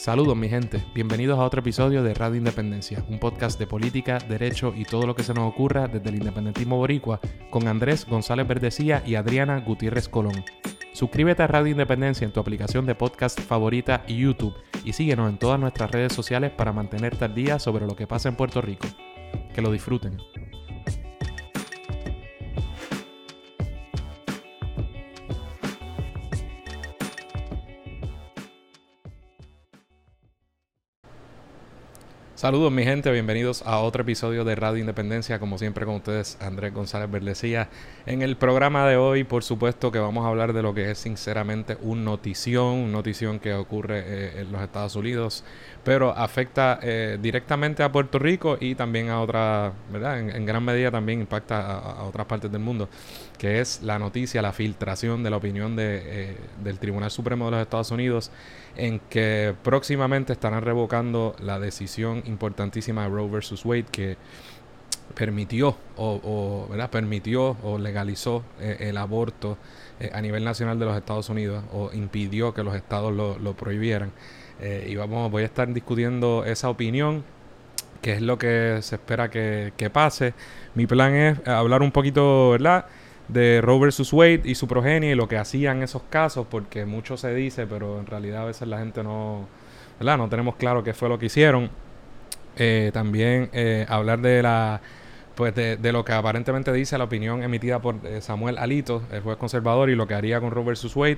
Saludos mi gente, bienvenidos a otro episodio de Radio Independencia, un podcast de política, derecho y todo lo que se nos ocurra desde el independentismo boricua con Andrés González Verdecía y Adriana Gutiérrez Colón. Suscríbete a Radio Independencia en tu aplicación de podcast favorita y YouTube y síguenos en todas nuestras redes sociales para mantenerte al día sobre lo que pasa en Puerto Rico. Que lo disfruten. Saludos mi gente, bienvenidos a otro episodio de Radio Independencia, como siempre con ustedes Andrés González Verdecía. En el programa de hoy, por supuesto que vamos a hablar de lo que es sinceramente un notición que ocurre en los Estados Unidos, pero afecta directamente a Puerto Rico y también a otras, ¿verdad? En gran medida también impacta a otras partes del mundo, que es la noticia, la filtración de la opinión del Tribunal Supremo de los Estados Unidos, en que próximamente estarán revocando la decisión importantísima de Roe vs. Wade, que permitió o legalizó el aborto a nivel nacional de los Estados Unidos, o impidió que los estados lo prohibieran. Voy a estar discutiendo esa opinión, que es lo que se espera que pase. Mi plan es hablar un poquito, ¿verdad?, de Roe vs. Wade y su progenie y lo que hacían esos casos, porque mucho se dice, pero en realidad a veces la gente no tenemos claro qué fue lo que hicieron. También hablar de de lo que aparentemente dice la opinión emitida por Samuel Alito, el juez conservador, y lo que haría con Roe vs. Wade.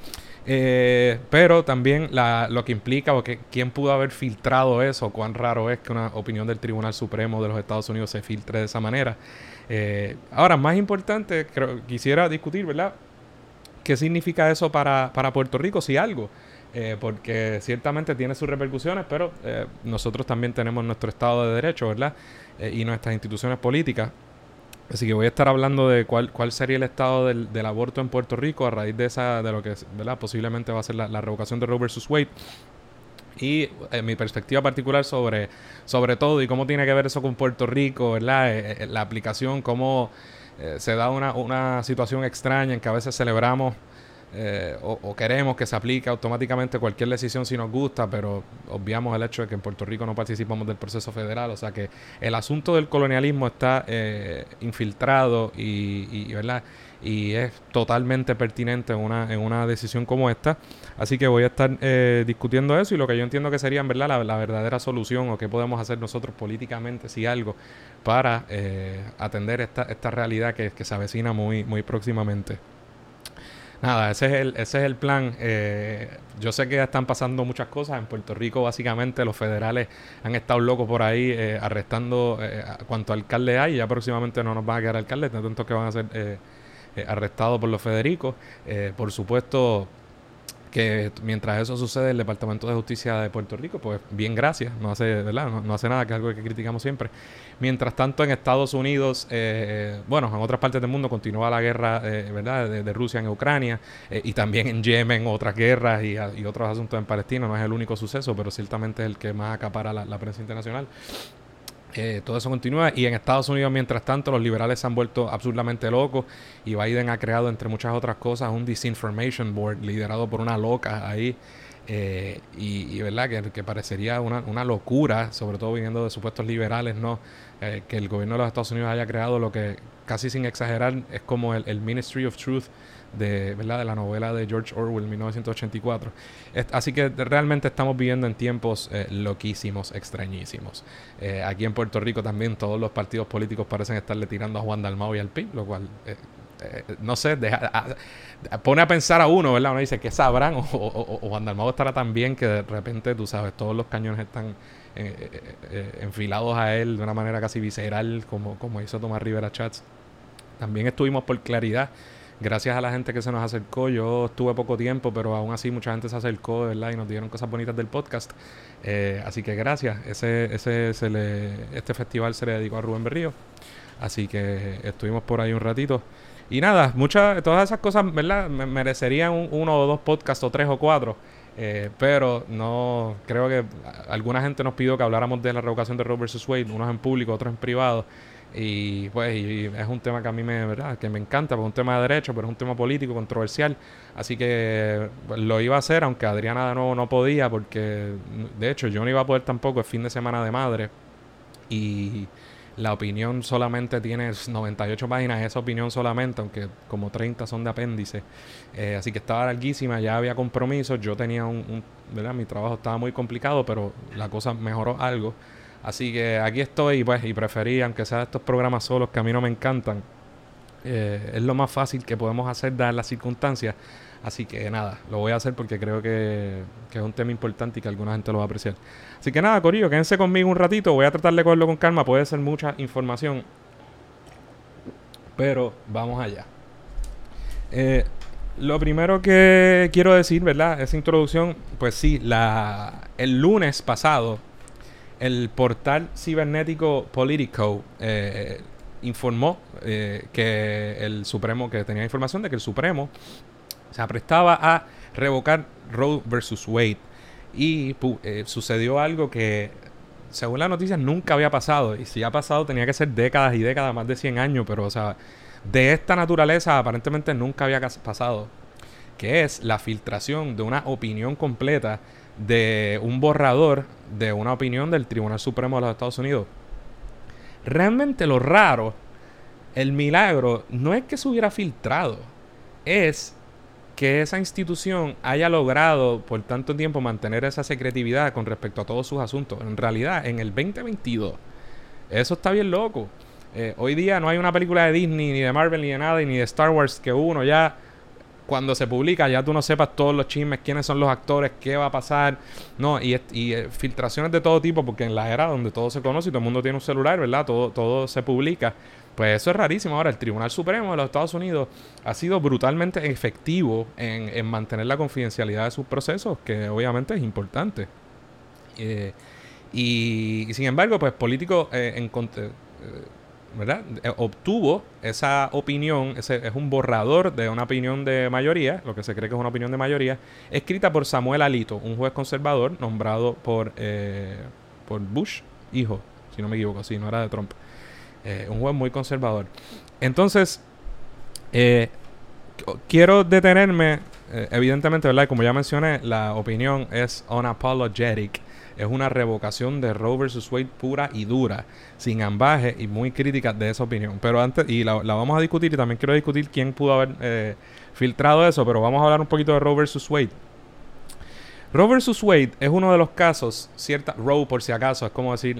Pero también lo que implica, o que quién pudo haber filtrado eso, cuán raro es que una opinión del Tribunal Supremo de los Estados Unidos se filtre de esa manera. Ahora, más importante, quisiera discutir, ¿verdad?, qué significa eso para Puerto Rico, si algo. Porque ciertamente tiene sus repercusiones, pero nosotros también tenemos nuestro Estado de Derecho, ¿verdad? Y nuestras instituciones políticas. Así que voy a estar hablando de cuál sería el estado del aborto en Puerto Rico a raíz de lo que, ¿verdad?, posiblemente va a ser la revocación de Roe vs. Wade. Y mi perspectiva particular sobre todo y cómo tiene que ver eso con Puerto Rico, ¿verdad? La aplicación, cómo se da una situación extraña en que a veces celebramos o queremos que se aplique automáticamente cualquier decisión si nos gusta, pero obviamos el hecho de que en Puerto Rico no participamos del proceso federal. O sea que el asunto del colonialismo está infiltrado ¿verdad?, y es totalmente pertinente en una decisión como esta. Así que voy a estar discutiendo eso y lo que yo entiendo que sería, en verdad, la verdadera solución, o qué podemos hacer nosotros políticamente, si algo, para atender esta realidad que se avecina muy, muy próximamente. Nada, ese es el plan. Yo sé que ya están pasando muchas cosas. En Puerto Rico, básicamente, los federales han estado locos por ahí arrestando a cuanto alcalde hay. Ya próximamente no nos van a quedar alcaldes, de tanto que van a ser arrestados por los federicos. Por supuesto que mientras eso sucede, el Departamento de Justicia de Puerto Rico, pues bien, gracias, no hace, ¿verdad?, no hace nada, que es algo que criticamos siempre. Mientras tanto, en Estados Unidos, en otras partes del mundo continúa la guerra, ¿verdad?, de Rusia en Ucrania, y también en Yemen, otras guerras y otros asuntos en Palestina. No es el único suceso, pero ciertamente es el que más acapara la prensa internacional. Todo eso continúa, y en Estados Unidos, mientras tanto, los liberales se han vuelto absurdamente locos, y Biden ha creado, entre muchas otras cosas, un disinformation board liderado por una loca ahí, y verdad que parecería una locura, sobre todo viniendo de supuestos liberales, ¿no? Que el gobierno de los Estados Unidos haya creado lo que, casi sin exagerar, es como el Ministry of Truth ¿verdad?, de la novela de George Orwell, 1984. Así que realmente estamos viviendo en tiempos loquísimos, extrañísimos. Aquí en Puerto Rico también todos los partidos políticos parecen estarle tirando a Juan Dalmau y al PIB, lo cual, no sé, pone a pensar a uno, ¿verdad? Uno dice, ¿qué sabrán? O Juan Dalmau estará tan bien que de repente, tú sabes, todos los cañones están enfilados a él de una manera casi visceral, como hizo Tomás Rivera Chats. También estuvimos por Claridad, gracias a la gente que se nos acercó. Yo estuve poco tiempo, pero aún así mucha gente se acercó, ¿verdad?, y nos dieron cosas bonitas del podcast. Así que gracias. Este festival se le dedicó a Rubén Berrío. Así que estuvimos por ahí un ratito. Y nada, todas esas cosas, ¿verdad?, merecerían uno o dos podcasts, o tres o cuatro. Pero no creo que alguna gente nos pidió que habláramos de la revocación de Roe vs. Wade, unos en público, otros en privado. Y pues y es un tema que a mí ¿verdad? Que me encanta, porque es un tema de derecho, pero es un tema político, controversial. Así que pues, lo iba a hacer, aunque Adriana de nuevo no podía, porque de hecho yo no iba a poder tampoco el fin de semana de madre. Y la opinión solamente tiene 98 páginas, esa opinión solamente, aunque como 30 son de apéndice. Así que estaba larguísima, ya había compromisos, yo tenía ¿verdad? Mi trabajo estaba muy complicado, pero la cosa mejoró algo. Así que aquí estoy pues, y preferí, aunque sea estos programas solos que a mí no me encantan, es lo más fácil que podemos hacer dadas las circunstancias. Así que nada, lo voy a hacer porque creo que es un tema importante y que alguna gente lo va a apreciar. Así que nada, corillo, quédense conmigo un ratito. Voy a tratar de cogerlo con calma. Puede ser mucha información, pero vamos allá. Lo primero que quiero decir, ¿verdad? Esa introducción, pues sí, el lunes pasado, el portal cibernético Politico informó que el Supremo, que tenía información de que el Supremo se aprestaba a revocar Roe versus Wade. Y sucedió algo que, según las noticias, nunca había pasado. Y si ha pasado, tenía que ser décadas y décadas, más de 100 años. Pero, o sea, de esta naturaleza aparentemente nunca había pasado. Que es la filtración de una opinión completa de un borrador de una opinión del Tribunal Supremo de los Estados Unidos. Realmente lo raro, el milagro, no es que se hubiera filtrado, es que esa institución haya logrado por tanto tiempo mantener esa secretividad con respecto a todos sus asuntos. En realidad, en el 2022, eso está bien loco. Hoy día no hay una película de Disney, ni de Marvel, ni de nada, ni de Star Wars que uno ya, cuando se publica, ya tú no sepas todos los chismes, quiénes son los actores, qué va a pasar. No, y filtraciones de todo tipo, porque en la era donde todo se conoce y todo el mundo tiene un celular, ¿verdad? Todo se publica. Pues eso es rarísimo. Ahora, el Tribunal Supremo de los Estados Unidos ha sido brutalmente efectivo en mantener la confidencialidad de sus procesos, que obviamente es importante. Y sin embargo, pues Político ¿verdad? Obtuvo esa opinión, es un borrador de una opinión de mayoría, lo que se cree que es una opinión de mayoría, escrita por Samuel Alito, un juez conservador nombrado por Bush, hijo, si no me equivoco, sí, no era de Trump. Un juez muy conservador. Entonces, quiero detenerme, evidentemente, ¿verdad? Como ya mencioné, la opinión es unapologetic. Es una revocación de Roe versus Wade pura y dura, sin ambaje y muy crítica de esa opinión. Pero antes, y la vamos a discutir, y también quiero discutir quién pudo haber filtrado eso, pero vamos a hablar un poquito de Roe versus Wade. Roe versus Wade es uno de los casos, Roe por si acaso, es como decir,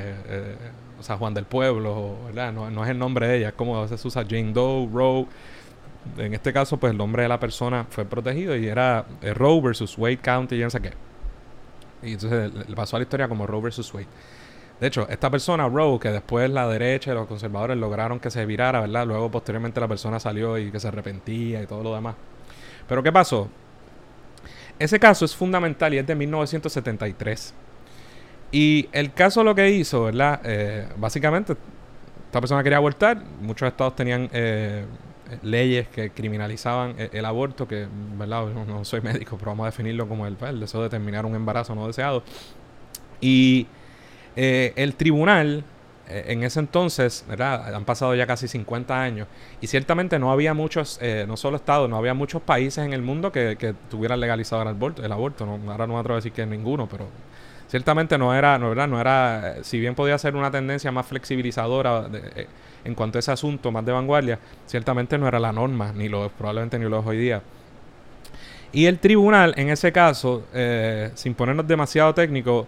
o sea, Juan del Pueblo, ¿verdad? No es el nombre de ella, es como se usa Jane Doe, Roe. En este caso, pues el nombre de la persona fue protegido y era Roe versus Wade County, yo no sé qué. Y entonces le pasó a la historia como Roe versus Wade. De hecho, esta persona, Roe, que después la derecha y los conservadores lograron que se virara, ¿verdad? Luego, posteriormente, la persona salió y que se arrepentía y todo lo demás. Pero, ¿qué pasó? Ese caso es fundamental y es de 1973. Y el caso lo que hizo, ¿verdad? Básicamente, esta persona quería abortar. Muchos estados tenían leyes que criminalizaban el aborto, que, ¿verdad? No soy médico, pero vamos a definirlo como el deseo de terminar un embarazo no deseado. Y el tribunal, en ese entonces, ¿verdad? Han pasado ya casi 50 años, y ciertamente no había muchos, no solo estados, no había muchos países en el mundo que tuvieran legalizado el aborto. No, ahora no me atrevo a decir que ninguno, pero ciertamente no era, si bien podía ser una tendencia más flexibilizadora en cuanto a ese asunto, más de vanguardia, ciertamente no era la norma, probablemente ni lo es hoy día. Y el tribunal, en ese caso, sin ponernos demasiado técnicos,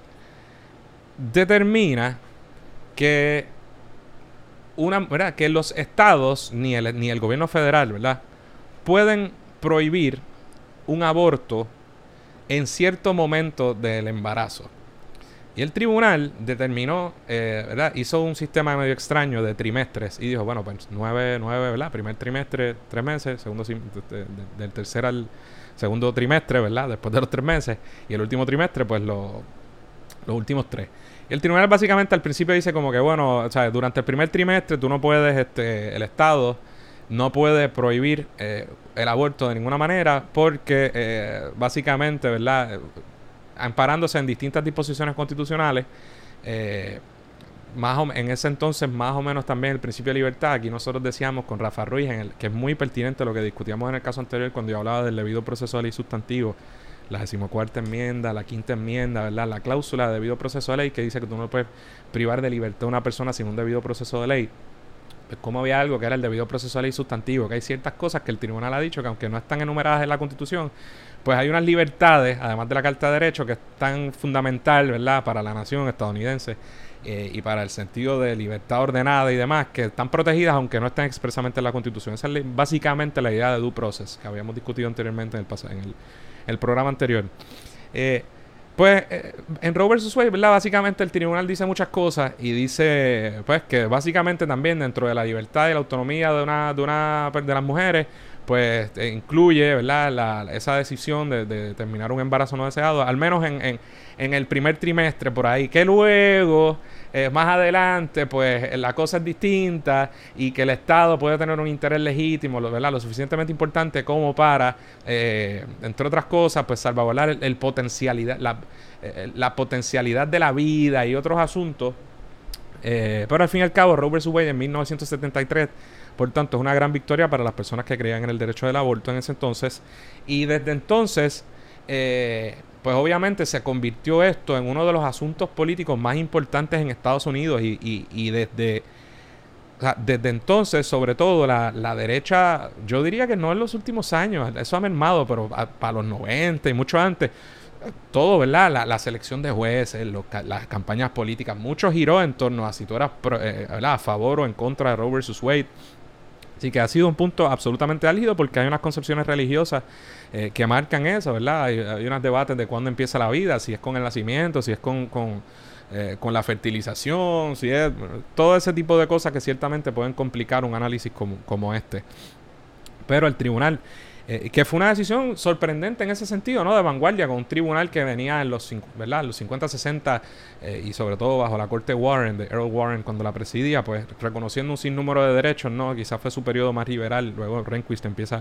determina que ¿verdad? Que los estados, ni el gobierno federal, ¿verdad? Pueden prohibir un aborto en cierto momento del embarazo. Y el tribunal determinó, ¿verdad? Hizo un sistema medio extraño de trimestres y dijo, bueno, pues 9, ¿verdad? Primer trimestre, 3 meses, del tercer al segundo trimestre, ¿verdad? Después de los 3 meses, y el último trimestre, pues los últimos 3. Y el tribunal básicamente al principio dice como que, bueno, o sea, durante el primer trimestre tú no puedes, el Estado no puede prohibir el aborto de ninguna manera porque básicamente, ¿verdad? Amparándose en distintas disposiciones constitucionales, en ese entonces más o menos también el principio de libertad. Aquí nosotros decíamos con Rafa Ruiz, que es muy pertinente lo que discutíamos en el caso anterior cuando yo hablaba del debido proceso de ley sustantivo, la 14ª enmienda, la 5ª enmienda, ¿verdad? La cláusula de debido proceso de ley que dice que tú no puedes privar de libertad a una persona sin un debido proceso de ley. Pues como había algo que era el debido proceso de ley sustantivo, que hay ciertas cosas que el tribunal ha dicho que aunque no están enumeradas en la Constitución, pues hay unas libertades, además de la Carta de Derechos, que es tan fundamental, ¿verdad?, para la nación estadounidense y para el sentido de libertad ordenada y demás, que están protegidas aunque no estén expresamente en la Constitución. Esa es básicamente la idea de due process, que habíamos discutido anteriormente en el programa anterior. En Roe vs. Wade, ¿verdad? Básicamente el tribunal dice muchas cosas y dice, pues, que básicamente también dentro de la libertad y la autonomía de las mujeres, pues, incluye, ¿verdad? Esa decisión de terminar un embarazo no deseado, al menos en el primer trimestre por ahí, que luego, más adelante, pues, la cosa es distinta y que el Estado puede tener un interés legítimo, ¿verdad? Lo suficientemente importante como para, entre otras cosas, pues, salvaguardar la potencialidad de la vida y otros asuntos. Pero al fin y al cabo, Roe vs. Wade en 1973, por tanto, es una gran victoria para las personas que creían en el derecho del aborto en ese entonces. Y desde entonces, pues obviamente se convirtió esto en uno de los asuntos políticos más importantes en Estados Unidos. Y desde entonces, sobre todo, la derecha, yo diría que no en los últimos años, eso ha mermado, pero para los 90 y mucho antes, todo, ¿verdad? La selección de jueces, las campañas políticas, mucho giró en torno a si tú eras ¿verdad?, a favor o en contra de Roe vs. Wade. Así que ha sido un punto absolutamente álgido porque hay unas concepciones religiosas que marcan eso, ¿verdad? Hay unos debates de cuándo empieza la vida, si es con el nacimiento, si es con la fertilización, si es todo ese tipo de cosas que ciertamente pueden complicar un análisis como este. Pero el tribunal, que fue una decisión sorprendente en ese sentido, ¿no? De vanguardia, con un tribunal que venía en los 50, 60 y sobre todo bajo la corte Warren, de Earl Warren, cuando la presidía, pues reconociendo un sinnúmero de derechos, ¿no? Quizás fue su periodo más liberal. Luego Rehnquist empieza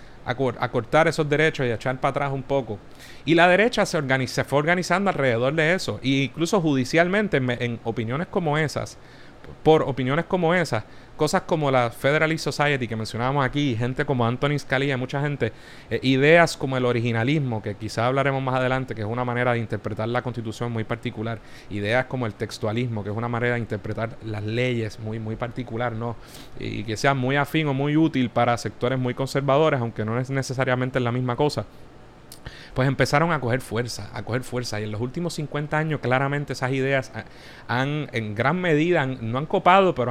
a cortar esos derechos y a echar para atrás un poco. Y la derecha se fue organizando alrededor de eso. E incluso judicialmente, en opiniones como esas, por opiniones como esas, cosas como la Federalist Society que mencionábamos aquí, gente como Antonin Scalia, mucha gente, ideas como el originalismo, que quizás hablaremos más adelante, que es una manera de interpretar la Constitución muy particular, ideas como el textualismo, que es una manera de interpretar las leyes muy, muy particular, ¿no? Y que sea muy afín o muy útil para sectores muy conservadores, aunque no es necesariamente la misma cosa. Pues empezaron a coger fuerza, y en los últimos 50 años claramente esas ideas en gran medida no han copado, pero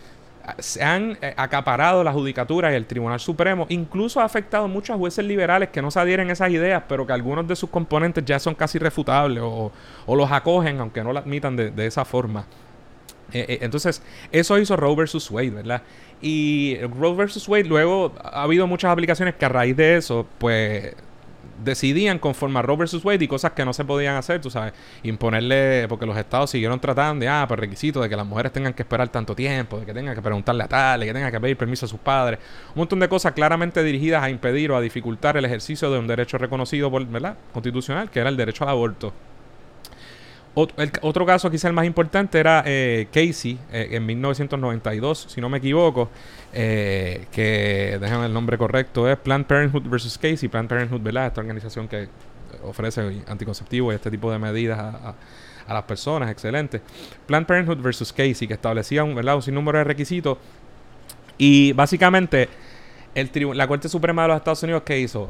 se han acaparado la judicatura y el Tribunal Supremo. Incluso ha afectado muchos jueces liberales que no se adhieren a esas ideas, pero que algunos de sus componentes ya son casi refutables o los acogen, aunque no lo admitan de esa forma. Entonces, eso hizo Roe vs. Wade, ¿verdad? Y Roe vs. Wade, luego ha habido muchas aplicaciones que a raíz de eso, pues decidían conformar Roe vs. Wade y cosas que no se podían hacer, tú sabes, imponerle, porque los estados siguieron tratando de, pues requisitos de que las mujeres tengan que esperar tanto tiempo, de que tengan que preguntarle a tal, de que tengan que pedir permiso a sus padres, un montón de cosas claramente dirigidas a impedir o a dificultar el ejercicio de un derecho reconocido por, ¿verdad?, constitucional, que era el derecho al aborto. Otro caso, quizá el más importante, era Casey, en 1992, si no me equivoco, que, déjame el nombre correcto, es Planned Parenthood vs. Casey. Planned Parenthood, ¿verdad?, esta organización que ofrece anticonceptivos y este tipo de medidas a las personas, excelente. Planned Parenthood vs. Casey, que establecía un sinnúmero de requisitos. Y básicamente, la Corte Suprema de los Estados Unidos, ¿qué hizo?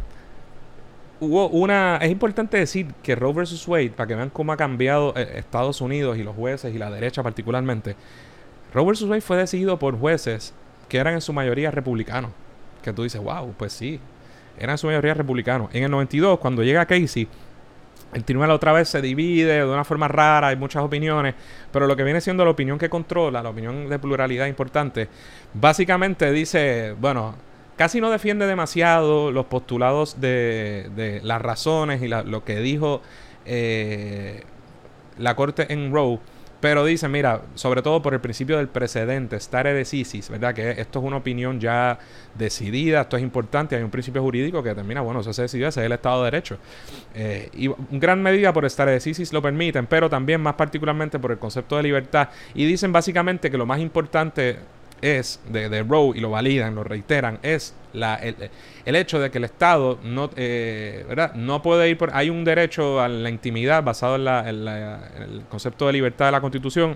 Es importante decir que Roe vs. Wade, para que vean cómo ha cambiado Estados Unidos y los jueces y la derecha particularmente, Roe vs. Wade fue decidido por jueces que eran en su mayoría republicanos. Que tú dices, wow, pues sí, eran en su mayoría republicanos. En el 92, cuando llega Casey, el tribunal otra vez se divide de una forma rara, hay muchas opiniones, pero lo que viene siendo la opinión que controla, la opinión de pluralidad importante, básicamente dice, bueno, casi no defiende demasiado los postulados de las razones y lo que dijo la Corte en Roe, Pero dicen, mira, sobre todo por el principio del precedente, stare decisis, ¿verdad? Que esto es una opinión ya decidida, esto es importante, hay un principio jurídico que determina, bueno, eso se decidió, ese es el Estado de Derecho. Y en gran medida por stare decisis lo permiten, pero también más particularmente por el concepto de libertad. Y dicen básicamente que lo más importante es, de Roe, y lo validan, lo reiteran, es el hecho de que el Estado ¿verdad? No puede ir por... Hay un derecho a la intimidad basado en el concepto de libertad de la Constitución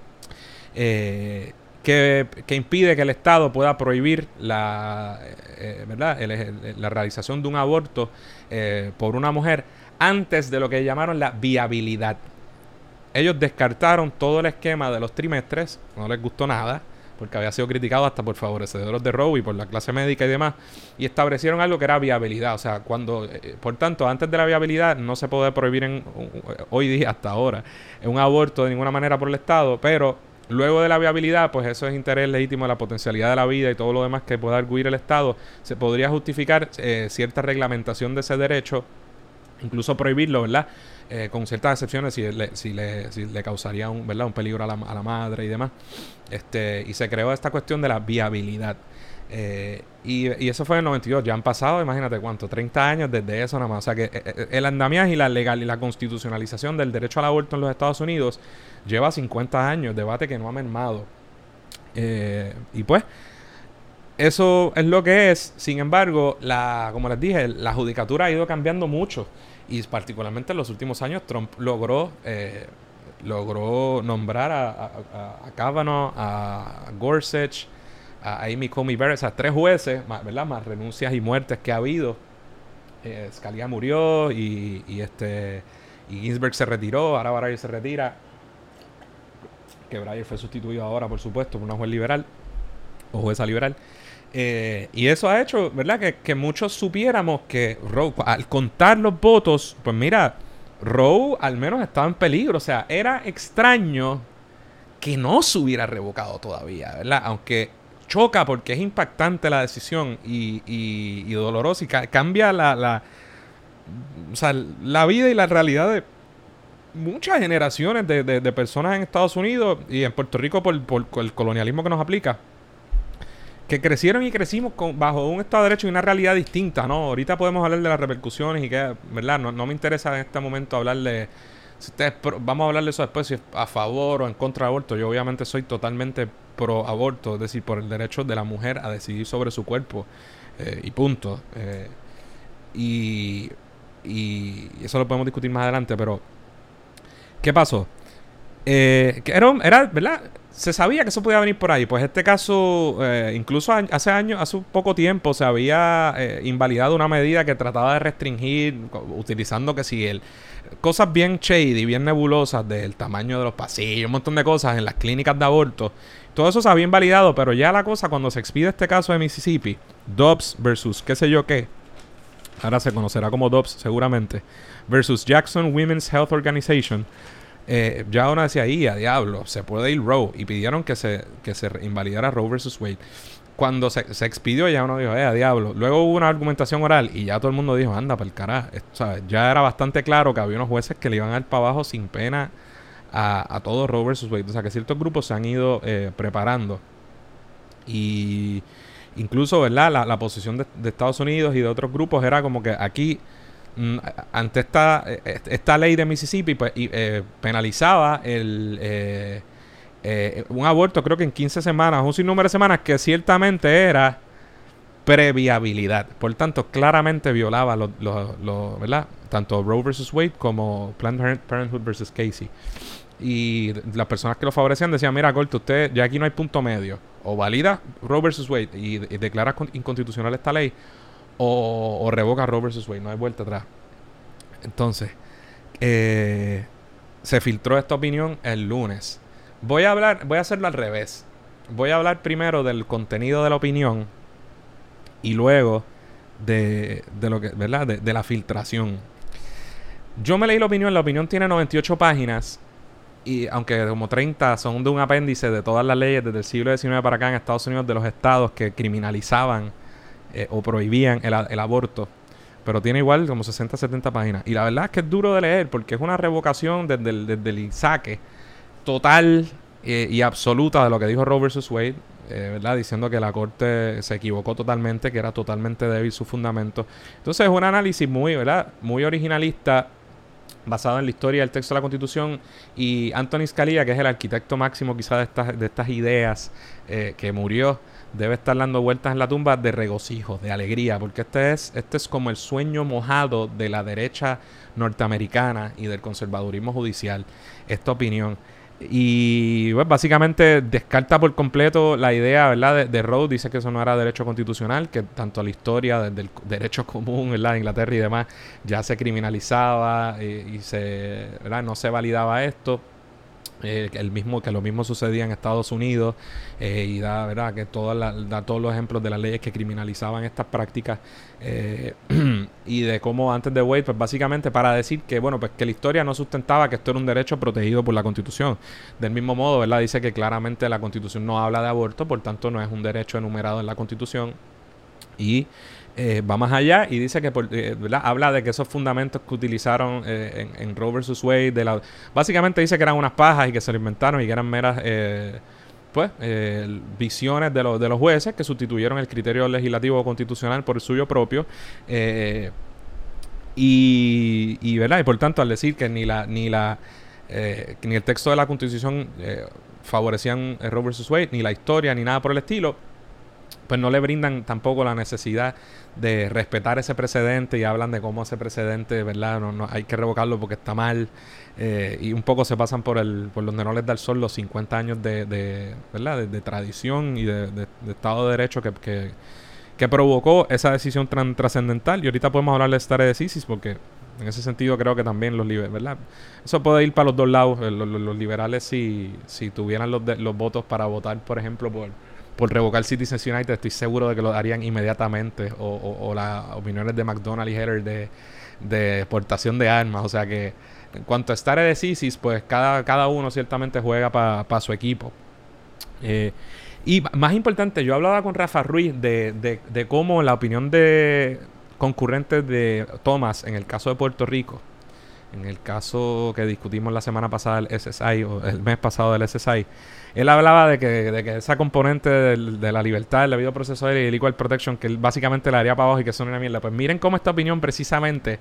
que impide que el Estado pueda prohibir ¿verdad? La realización de un aborto por una mujer antes de lo que llamaron la viabilidad. Ellos descartaron todo el esquema de los trimestres, no les gustó nada, porque había sido criticado hasta por favorecedores de Roe y por la clase médica y demás, y establecieron algo que era viabilidad. O sea, por tanto, antes de la viabilidad no se puede prohibir hoy día, hasta ahora, un aborto de ninguna manera por el Estado, pero luego de la viabilidad, pues eso es interés legítimo de la potencialidad de la vida y todo lo demás que pueda arguir el Estado, se podría justificar cierta reglamentación de ese derecho, incluso prohibirlo, ¿verdad? Con ciertas excepciones si le causaría un peligro a la madre y demás. Y se creó esta cuestión de la viabilidad. Y eso fue en el 92. Ya han pasado, imagínate cuánto, 30 años desde eso nada más. O sea que el andamiaje y la constitucionalización del derecho al aborto en los Estados Unidos lleva 50 años, debate que no ha mermado. Y pues eso es lo que es. Sin embargo, como les dije, la judicatura ha ido cambiando mucho. Y particularmente en los últimos años, Trump logró nombrar a Kavanaugh, a Gorsuch, a Amy Coney Barrett, o sea, 3 jueces, ¿verdad? Más renuncias y muertes que ha habido. Scalia murió y Ginsburg se retiró, ahora Breyer se retira. Que Breyer fue sustituido ahora, por supuesto, por una juez liberal o jueza liberal. Y eso ha hecho, ¿verdad? Que muchos supiéramos que Roe, al contar los votos, pues mira, Roe al menos estaba en peligro. O sea, era extraño que no se hubiera revocado todavía, ¿verdad? Aunque choca porque es impactante la decisión y dolorosa y cambia o sea, la vida y la realidad de muchas generaciones de personas en Estados Unidos y en Puerto Rico por el colonialismo que nos aplica. Que crecieron y crecimos bajo un Estado de Derecho y una realidad distinta, ¿no? Ahorita podemos hablar de las repercusiones y que, ¿verdad? No me interesa en este momento hablar de... vamos a hablar de eso después, si es a favor o en contra del aborto. Yo obviamente soy totalmente pro aborto, es decir, por el derecho de la mujer a decidir sobre su cuerpo y punto. Y eso lo podemos discutir más adelante, pero ¿qué pasó? Que era, ¿verdad? Se sabía que eso podía venir por ahí. Pues este caso, incluso hace poco tiempo, se había invalidado una medida que trataba de restringir, utilizando cosas bien shady, bien nebulosas del tamaño de los pasillos, un montón de cosas en las clínicas de aborto. Todo eso se había invalidado, pero ya la cosa, cuando se expide este caso de Mississippi, Dobbs versus qué sé yo qué, ahora se conocerá como Dobbs seguramente, versus Jackson Women's Health Organization, ya uno decía, a diablo, se puede ir Roe, y pidieron que se invalidara Roe versus Wade. Cuando se expidió, ya uno dijo, a diablo. Luego hubo una argumentación oral y ya todo el mundo dijo, anda, para el carajo. ¿Sabes? Ya era bastante claro que había unos jueces que le iban a dar para abajo sin pena a todo Roe versus Wade. O sea, que ciertos grupos se han ido preparando. Y incluso, ¿verdad? La posición de Estados Unidos y de otros grupos era como que aquí, ante esta ley de Mississippi, pues penalizaba un aborto, creo que en 15 semanas, un sinnúmero de semanas, que ciertamente era previabilidad. Por tanto, claramente violaba ¿verdad? Tanto Roe versus Wade como Planned Parenthood versus Casey. Y las personas que lo favorecían decían, mira, corto, usted, ya aquí no hay punto medio. O valida Roe versus Wade y declara inconstitucional esta ley, o revoca Roe versus Wade, no hay vuelta atrás. Entonces, se filtró esta opinión el lunes. Voy a hacerlo al revés. Voy a hablar primero del contenido de la opinión y luego de lo que, ¿verdad? De la filtración. Yo me leí la opinión tiene 98 páginas. Y aunque como 30 son de un apéndice de todas las leyes desde el siglo XIX para acá en Estados Unidos, de los estados que criminalizaban o prohibían el aborto. Pero tiene igual como 60, 70 páginas. Y la verdad es que es duro de leer porque es una revocación desde el saque total y absoluta de lo que dijo Roe versus Wade, ¿verdad? Diciendo que la corte se equivocó totalmente, que era totalmente débil su fundamento. Entonces es un análisis muy, ¿verdad?, muy originalista, basado en la historia del texto de la Constitución, y Anthony Scalia, que es el arquitecto máximo quizás de estas ideas, que murió, debe estar dando vueltas en la tumba de regocijo, de alegría, porque este es como el sueño mojado de la derecha norteamericana y del conservadurismo judicial, esta opinión. Y pues, básicamente descarta por completo la idea, ¿verdad?, de Roe. Dice que eso no era derecho constitucional, que tanto la historia del derecho común, ¿verdad?, de Inglaterra y demás, ya se criminalizaba ¿verdad?, no se validaba esto. Que lo mismo sucedía en Estados Unidos, y da, ¿verdad?, que da todos los ejemplos de las leyes que criminalizaban estas prácticas, y de cómo antes de Wade, pues básicamente para decir que, bueno, pues que la historia no sustentaba que esto era un derecho protegido por la Constitución. Del mismo modo, ¿verdad?, dice que claramente la Constitución no habla de aborto, por tanto no es un derecho enumerado en la Constitución. Y va más allá y dice que ¿verdad?, habla de que esos fundamentos que utilizaron en Roe versus Wade, básicamente dice que eran unas pajas y que se lo inventaron y que eran meras visiones de los jueces, que sustituyeron el criterio legislativo constitucional por el suyo propio, y ¿verdad?, y por tanto al decir que ni el texto de la Constitución favorecían Roe versus Wade, ni la historia, ni nada por el estilo, pues no le brindan tampoco la necesidad de respetar ese precedente, y hablan de cómo ese precedente, ¿verdad?, no hay que revocarlo porque está mal, y un poco se pasan por donde no les da el sol los 50 años ¿verdad?, de tradición y de Estado de Derecho que provocó esa decisión tan trascendental. Y ahorita podemos hablar de stare decisis, porque en ese sentido creo que también los liberales, ¿verdad?, eso puede ir para los dos lados. Los liberales, si tuvieran los votos para votar, por ejemplo, por revocar Citizens United, estoy seguro de que lo harían inmediatamente, o las opiniones de McDonald y Heller de exportación de armas. O sea que en cuanto a stare decisis, pues cada uno ciertamente juega para su equipo. Y más importante, yo hablaba con Rafa Ruiz de cómo la opinión de concurrentes de Thomas en el caso de Puerto Rico, en el caso que discutimos la semana pasada del SSI, o el mes pasado del SSI, él hablaba de que esa componente de la libertad, el debido proceso y el equal protection, que él básicamente la haría para abajo y que son una mierda. Pues miren cómo esta opinión precisamente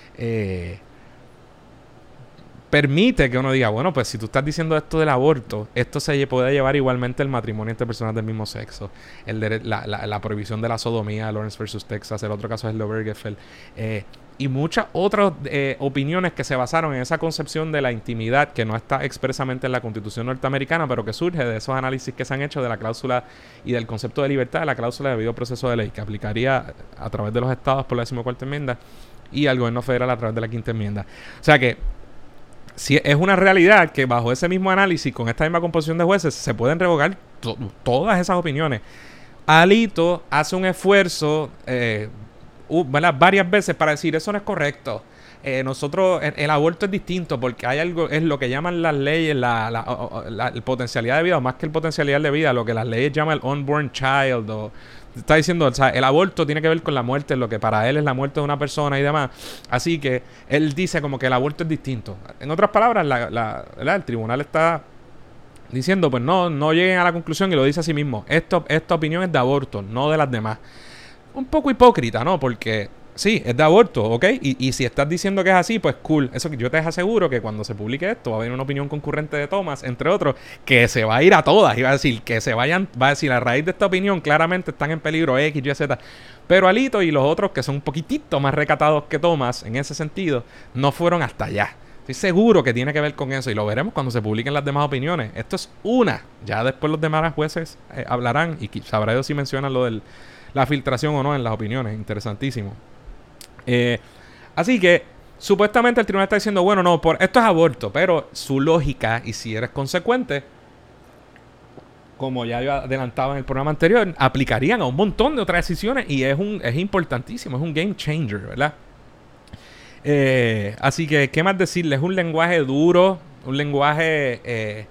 permite que uno diga, bueno, pues si tú estás diciendo esto del aborto, esto se puede llevar igualmente el matrimonio entre personas del mismo sexo, la prohibición de la sodomía, Lawrence versus Texas, el otro caso es el de Obergefell, y muchas otras opiniones que se basaron en esa concepción de la intimidad que no está expresamente en la Constitución norteamericana, pero que surge de esos análisis que se han hecho de la cláusula y del concepto de libertad de la cláusula de debido proceso de ley, que aplicaría a través de los estados por la 14ª enmienda y al gobierno federal a través de la 5ª enmienda. O sea que si es una realidad que bajo ese mismo análisis, con esta misma composición de jueces, se pueden revocar todas esas opiniones. Alito hace un esfuerzo ¿verdad?, varias veces para decir eso no es correcto. Nosotros, el aborto es distinto porque hay algo, es lo que llaman las leyes, la potencialidad de vida, o más que el potencialidad de vida, lo que las leyes llaman el unborn child, o está diciendo, o sea, el aborto tiene que ver con la muerte, lo que para él es la muerte de una persona y demás. Así que él dice como que el aborto es distinto. En otras palabras, el tribunal está diciendo, pues no lleguen a la conclusión, y lo dice a sí mismo. Esta opinión es de aborto, no de las demás. Un poco hipócrita, ¿no? Porque sí, es de aborto, ¿ok? Y si estás diciendo que es así, pues cool. Eso que yo te aseguro que cuando se publique esto va a haber una opinión concurrente de Thomas, entre otros, que se va a ir a todas. Y va a decir que se vayan, va a decir, a raíz de esta opinión claramente están en peligro X, Y, Z. Pero Alito y los otros que son un poquitito más recatados que Thomas en ese sentido, no fueron hasta allá. Estoy seguro que tiene que ver con eso, y lo veremos cuando se publiquen las demás opiniones. Esto es una. Ya después los demás jueces hablarán, y sabrá Dios si mencionan lo del la filtración o no en las opiniones. Interesantísimo. Así que supuestamente el tribunal está diciendo, bueno, no, esto es aborto, pero su lógica, y si eres consecuente, como ya yo adelantaba en el programa anterior, aplicarían a un montón de otras decisiones, y es importantísimo, es un game changer, ¿verdad? Así que, ¿qué más decirles? Es un lenguaje duro, un lenguaje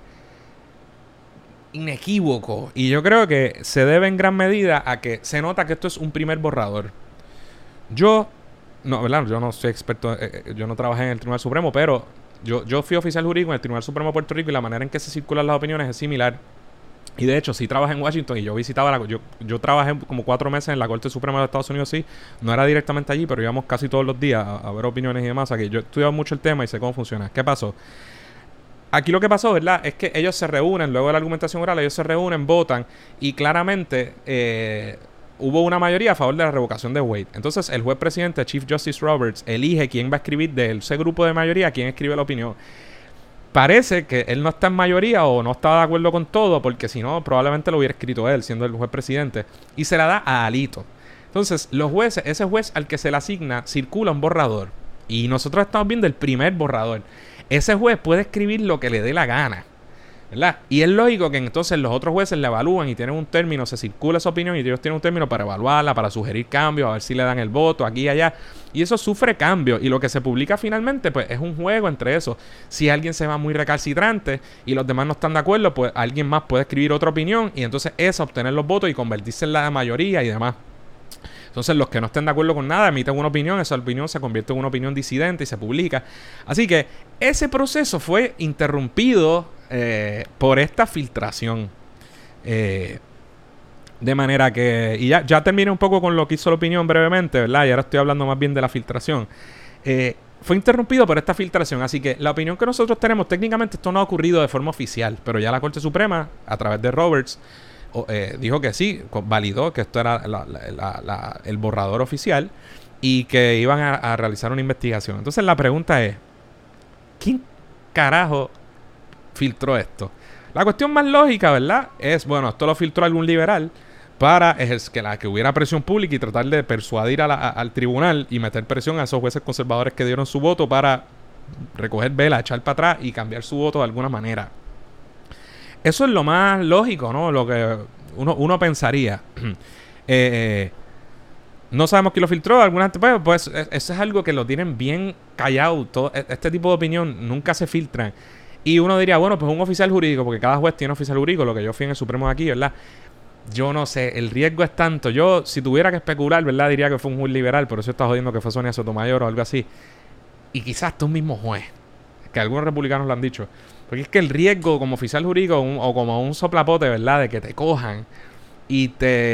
inequívoco, y yo creo que se debe en gran medida a que se nota que esto es un primer borrador. Yo no soy experto, yo no trabajé en el Tribunal Supremo, pero yo fui oficial jurídico en el Tribunal Supremo de Puerto Rico y la manera en que se circulan las opiniones es similar. Y de hecho, sí trabajé en Washington y yo visitaba yo trabajé como 4 meses en la Corte Suprema de los Estados Unidos, sí. No era directamente allí, pero íbamos casi todos los días a ver opiniones y demás. O sea que yo he estudiado mucho el tema y sé cómo funciona. ¿Qué pasó? Aquí lo que pasó, ¿verdad? Es que ellos se reúnen, luego de la argumentación oral, ellos se reúnen, votan y claramente hubo una mayoría a favor de la revocación de Wade. Entonces el juez presidente, Chief Justice Roberts, elige quién va a escribir de ese grupo de mayoría, quién escribe la opinión. Parece que él no está en mayoría o no estaba de acuerdo con todo, porque si no, probablemente lo hubiera escrito él, siendo el juez presidente, y se la da a Alito. Entonces, los jueces, ese juez al que se le asigna, circula un borrador. Y nosotros estamos viendo el primer borrador. Ese juez puede escribir lo que le dé la gana, ¿verdad? Y es lógico que entonces los otros jueces le evalúan y tienen un término, se circula esa opinión y ellos tienen un término para evaluarla, para sugerir cambios, a ver si le dan el voto aquí y allá. Y eso sufre cambios. Y lo que se publica finalmente, pues es un juego entre eso. Si alguien se va muy recalcitrante y los demás no están de acuerdo, pues alguien más puede escribir otra opinión y entonces esa obtener los votos y convertirse en la mayoría y demás. Entonces los que no estén de acuerdo con nada emiten una opinión, esa opinión se convierte en una opinión disidente y se publica. Así que ese proceso fue interrumpido por esta filtración. De manera que... Y ya terminé un poco con lo que hizo la opinión brevemente, ¿verdad? Y ahora estoy hablando más bien de la filtración. Fue interrumpido por esta filtración. Así que la opinión que nosotros tenemos, técnicamente esto no ha ocurrido de forma oficial, pero ya la Corte Suprema, a través de Roberts, dijo que sí, validó que esto era el borrador oficial y que iban a realizar una investigación. Entonces la pregunta es, ¿quién carajo filtró esto? La cuestión más lógica, ¿verdad? Es, bueno, esto lo filtró algún liberal para que hubiera presión pública y tratar de persuadir al tribunal y meter presión a esos jueces conservadores que dieron su voto para recoger vela, echar para atrás y cambiar su voto de alguna manera. Eso es lo más lógico, ¿no? Lo que uno pensaría. No sabemos quién lo filtró. Alguna gente, pues eso es algo que lo tienen bien callado. Este tipo de opinión nunca se filtran. Y uno diría, bueno, pues un oficial jurídico, porque cada juez tiene oficial jurídico, lo que yo fui en el Supremo de aquí, ¿verdad? Yo no sé, el riesgo es tanto. Yo, si tuviera que especular, ¿verdad? Diría que fue un juez liberal, por eso está jodiendo que fue Sonia Sotomayor o algo así. Y quizás hasta un mismo juez, que algunos republicanos lo han dicho. Porque es que el riesgo como oficial jurídico o como un soplapote, ¿verdad? De que te cojan y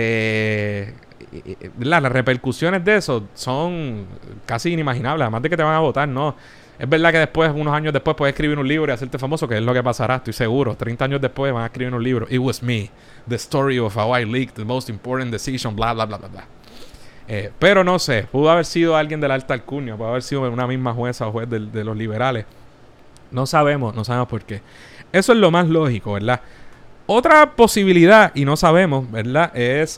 ¿verdad? Las repercusiones de eso son casi inimaginables. Además de que te van a votar, ¿no? Es verdad que después, unos años después, puedes escribir un libro y hacerte famoso, que es lo que pasará, estoy seguro. 30 años después van a escribir un libro. It was me. The story of how I leaked the most important decision, bla, bla, bla, bla, bla. Pero no sé, pudo haber sido alguien de la alta alcurnia, pudo haber sido una misma jueza o juez de los liberales. No sabemos por qué. Eso es lo más lógico, ¿verdad? Otra posibilidad, y no sabemos, ¿verdad? Es,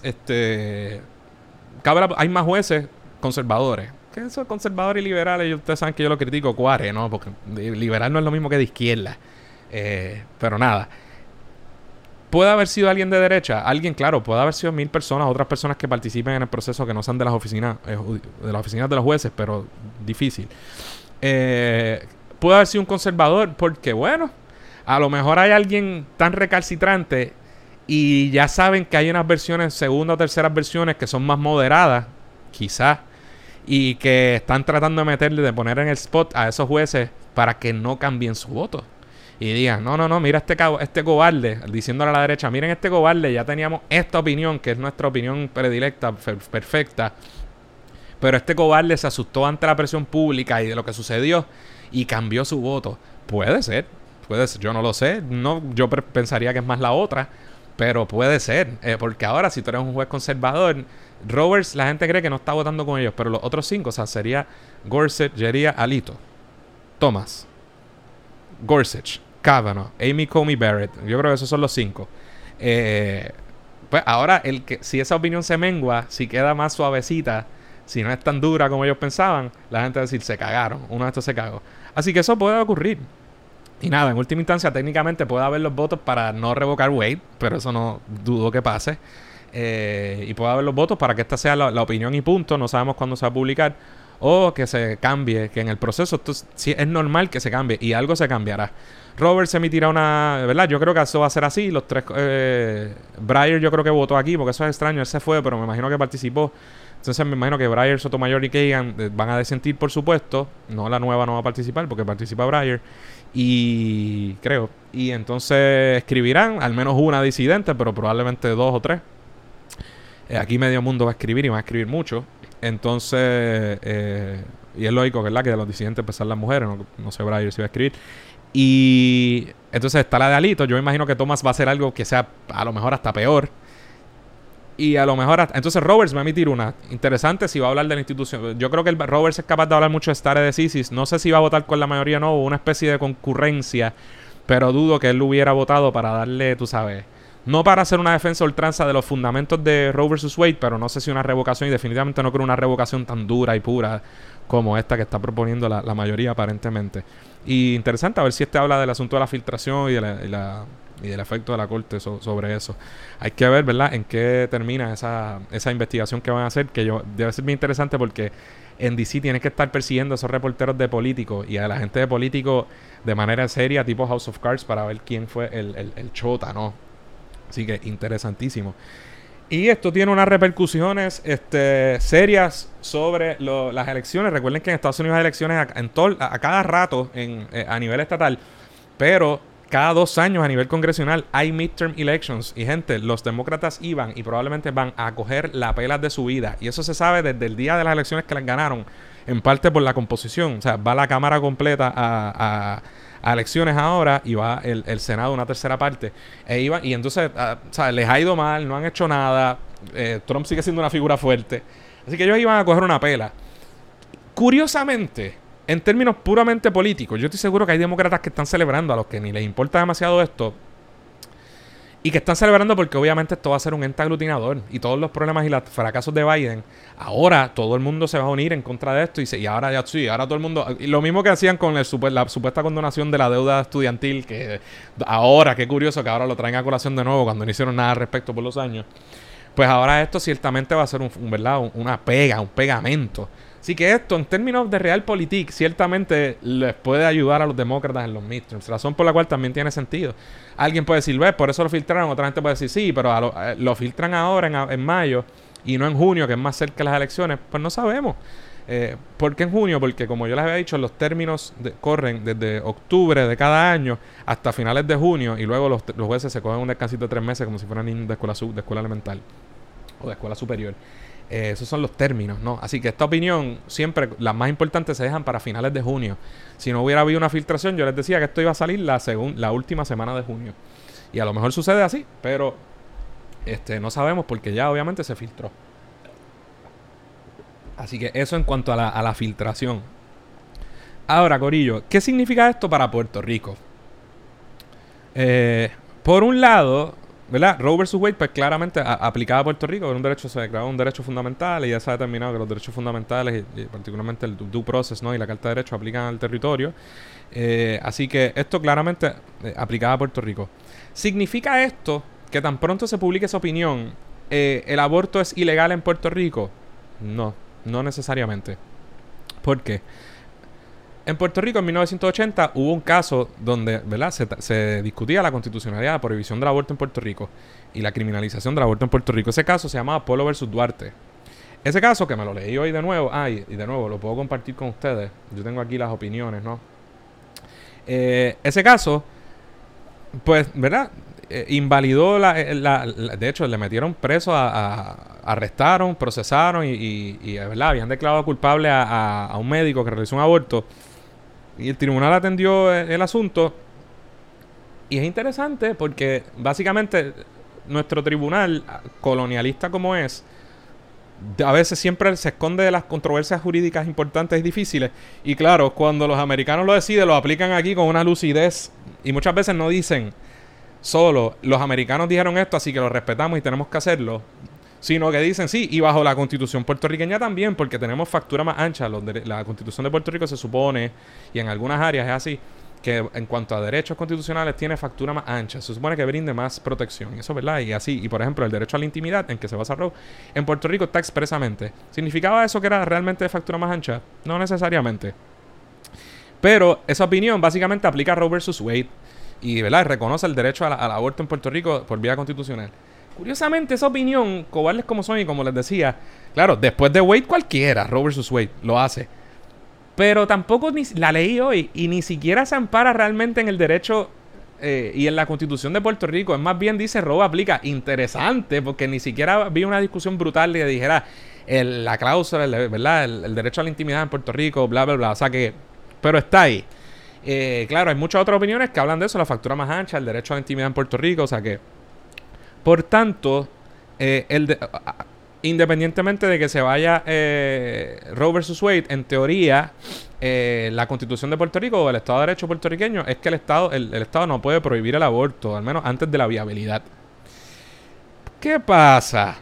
hay más jueces conservadores. Que esos conservadores y liberales, y ustedes saben que yo lo critico, cuare, ¿no? Porque liberal no es lo mismo que de izquierda. Pero nada. ¿Puede haber sido alguien de derecha? Alguien, claro, puede haber sido 1000 personas, otras personas que participen en el proceso que no sean de las oficinas de los jueces, pero difícil. Puede haber sido un conservador porque, bueno, a lo mejor hay alguien tan recalcitrante y ya saben que hay unas versiones, segunda o terceras versiones que son más moderadas, quizás, y que están tratando de poner en el spot a esos jueces para que no cambien su voto. Y digan, no, mira este cobarde, diciéndole a la derecha, miren este cobarde, ya teníamos esta opinión, que es nuestra opinión predilecta, perfecta, pero este cobarde se asustó ante la presión pública y de lo que sucedió y cambió su voto. Puede ser, yo no lo sé, yo pensaría que es más la otra, pero puede ser, porque ahora si tú eres un juez conservador, Roberts, la gente cree que no está votando con ellos, pero los otros 5, o sea, sería Gorsuch, sería Alito, Thomas, Gorsuch, Kavanaugh, Amy Coney Barrett. Yo creo que esos son los 5. Pues ahora, si esa opinión se mengua, si queda más suavecita, si no es tan dura como ellos pensaban, la gente va a decir, se cagaron, uno de estos se cagó. Así que eso puede ocurrir. Y nada, en última instancia, técnicamente puede haber los votos para no revocar Wade, pero eso no dudo que pase. Y puede haber los votos para que esta sea la opinión y punto. No sabemos cuándo se va a publicar. O que se cambie, que en el proceso sí, es normal que se cambie y algo se cambiará. Robert se emitirá ¿verdad? Yo creo que eso va a ser así. Los 3 Breyer yo creo que votó aquí, porque eso es extraño, él se fue, pero me imagino que participó. Entonces me imagino que Breyer, Sotomayor y Kagan van a disentir, por supuesto. No, la nueva no va a participar porque participa Breyer. Y creo. Y entonces escribirán al menos una disidente, pero probablemente 2 o 3. Aquí medio mundo va a escribir y va a escribir mucho. Entonces, y es lógico, ¿verdad? Que de los disidentes empezar las mujeres. No sé Breyer si va a escribir. Y entonces está la de Alito. Yo imagino que Thomas va a hacer algo que sea a lo mejor hasta peor. Y a lo mejor entonces Roberts va a emitir una interesante si va a hablar de la institución. Yo creo que Roberts es capaz de hablar mucho de stare decisis. No sé si va a votar con la mayoría o no, o una especie de concurrencia, pero dudo que él lo hubiera votado para darle, tú sabes, no para hacer una defensa ultranza de los fundamentos de Roe vs. Wade, pero no sé si una revocación, y definitivamente no creo una revocación tan dura y pura como esta que está proponiendo la mayoría aparentemente. Y interesante a ver si habla del asunto de la filtración y del efecto de la corte sobre eso. Hay que ver, ¿verdad?, en qué termina esa investigación que van a hacer, que debe ser muy interesante porque en DC tienes que estar persiguiendo a esos reporteros de políticos y a la gente de políticos de manera seria, tipo House of Cards, para ver quién fue el chota, ¿no? Así que interesantísimo. Y esto tiene unas repercusiones serias sobre las elecciones. Recuerden que en Estados Unidos hay elecciones a cada rato a nivel estatal, pero cada 2 años a nivel congresional hay midterm elections. Y gente, los demócratas iban y probablemente van a coger la pela de su vida. Y eso se sabe desde el día de las elecciones que las ganaron, en parte por la composición. O sea, va la Cámara completa a elecciones ahora y va el Senado una tercera parte. Y entonces, les ha ido mal, no han hecho nada. Trump sigue siendo una figura fuerte. Así que ellos iban a coger una pela. Curiosamente, en términos puramente políticos, yo estoy seguro que hay demócratas que están celebrando, a los que ni les importa demasiado esto, y que están celebrando porque obviamente esto va a ser un ente aglutinador. Y todos los problemas y los fracasos de Biden, ahora todo el mundo se va a unir en contra de esto. Y ahora ya sí, ahora todo el mundo... Y lo mismo que hacían con la supuesta condonación de la deuda estudiantil, que ahora, qué curioso que ahora lo traen a colación de nuevo cuando no hicieron nada al respecto por los años. Pues ahora esto ciertamente va a ser un pegamento. Así que esto, en términos de realpolitik, ciertamente les puede ayudar a los demócratas en los midterms. Razón por la cual también tiene sentido. Alguien puede decir, por eso lo filtraron. Otra gente puede decir, sí, pero lo filtran ahora en mayo y no en junio, que es más cerca de las elecciones. Pues no sabemos. ¿Por qué en junio? Porque como yo les había dicho, los términos corren desde octubre de cada año hasta finales de junio. Y luego los jueces se cogen un descansito de 3 meses como si fueran niños de escuela elemental o de escuela superior. Esos son los términos, ¿no? Así que esta opinión, siempre las más importantes se dejan para finales de junio. Si no hubiera habido una filtración, yo les decía que esto iba a salir la última semana de junio. Y a lo mejor sucede así, pero no sabemos porque ya obviamente se filtró. Así que eso en cuanto a la filtración. Ahora, corillo, ¿qué significa esto para Puerto Rico? Por un lado, ¿verdad? Roe vs. Wade, pues claramente aplicada a Puerto Rico, se declaró un derecho fundamental y ya se ha determinado que los derechos fundamentales y particularmente el due process, ¿no?, y la Carta de Derechos aplican al territorio. Así que esto claramente aplicada a Puerto Rico. ¿Significa esto que tan pronto se publique esa opinión, el aborto es ilegal en Puerto Rico? No necesariamente. ¿Por qué? En Puerto Rico, en 1980, hubo un caso donde, ¿verdad?, se discutía la constitucionalidad de la prohibición del aborto en Puerto Rico y la criminalización del aborto en Puerto Rico. Ese caso se llamaba Polo vs. Duarte. Ese caso, que me lo leí hoy de nuevo, y de nuevo lo puedo compartir con ustedes. Yo tengo aquí las opiniones, ¿no? Ese caso, pues, ¿verdad?, invalidó de hecho, le metieron preso arrestaron, procesaron y ¿verdad?, habían declarado culpable a un médico que realizó un aborto. Y el tribunal atendió el asunto. Y es interesante porque básicamente nuestro tribunal, colonialista como es, a veces siempre se esconde de las controversias jurídicas importantes y difíciles. Y claro, cuando los americanos lo deciden, lo aplican aquí con una lucidez. Y muchas veces no dicen solo, los americanos dijeron esto, así que lo respetamos y tenemos que hacerlo. Sino que dicen, sí, y bajo la constitución puertorriqueña también, porque tenemos factura más ancha. La constitución de Puerto Rico se supone, y en algunas áreas es así, que en cuanto a derechos constitucionales tiene factura más ancha. Se supone que brinde más protección. Y eso es verdad. Y así, y por ejemplo, el derecho a la intimidad, en que se basa Roe, en Puerto Rico está expresamente. ¿Significaba eso que era realmente de factura más ancha? No necesariamente. Pero esa opinión básicamente aplica a Roe vs. Wade. Y, ¿verdad?, reconoce el derecho al aborto en Puerto Rico por vía constitucional. Curiosamente, esa opinión, cobardes como son y como les decía, claro, después de Wade cualquiera, Roe vs. Wade, lo hace. Pero tampoco la leí hoy y ni siquiera se ampara realmente en el derecho y en la Constitución de Puerto Rico. Es más bien dice Roe aplica. Interesante, porque ni siquiera vi una discusión brutal que dijera la cláusula, ¿verdad? El derecho a la intimidad en Puerto Rico, bla, bla, bla. O sea que... Pero está ahí. Claro, hay muchas otras opiniones que hablan de eso. La factura más ancha, el derecho a la intimidad en Puerto Rico. O sea que... Por tanto, independientemente de que se vaya Roe vs. Wade, en teoría, la Constitución de Puerto Rico o el Estado de Derecho puertorriqueño es que el Estado no puede prohibir el aborto, al menos antes de la viabilidad. ¿Qué pasa?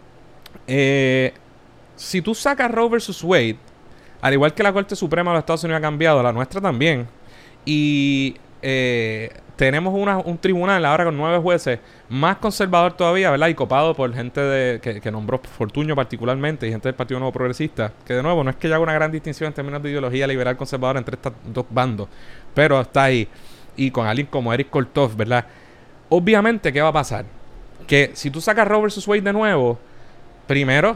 Si tú sacas Roe vs. Wade, al igual que la Corte Suprema de los Estados Unidos ha cambiado, la nuestra también, y tenemos un tribunal ahora con 9 jueces, más conservador todavía, ¿verdad? Y copado por gente que nombró Fortuño particularmente y gente del Partido Nuevo Progresista, que de nuevo no es que haya una gran distinción en términos de ideología liberal conservadora entre estos dos bandos, pero está ahí. Y con alguien como Eric Korthoff, ¿verdad? Obviamente, ¿qué va a pasar? Que si tú sacas Roe vs. Wade de nuevo, primero,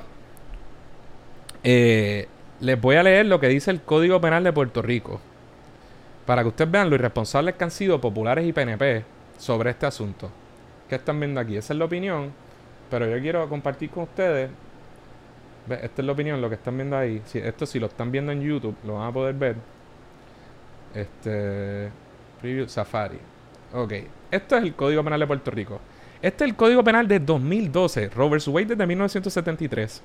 les voy a leer lo que dice el Código Penal de Puerto Rico, para que ustedes vean lo irresponsables que han sido populares y PNP sobre este asunto. ¿Qué están viendo aquí? Esa es la opinión, pero yo quiero compartir con ustedes. Esta es la opinión, lo que están viendo ahí. Esto si lo están viendo en YouTube, lo van a poder ver. Preview Safari. Ok. Esto es el Código Penal de Puerto Rico. Este es el Código Penal de 2012. Roe vs. Wade desde 1973.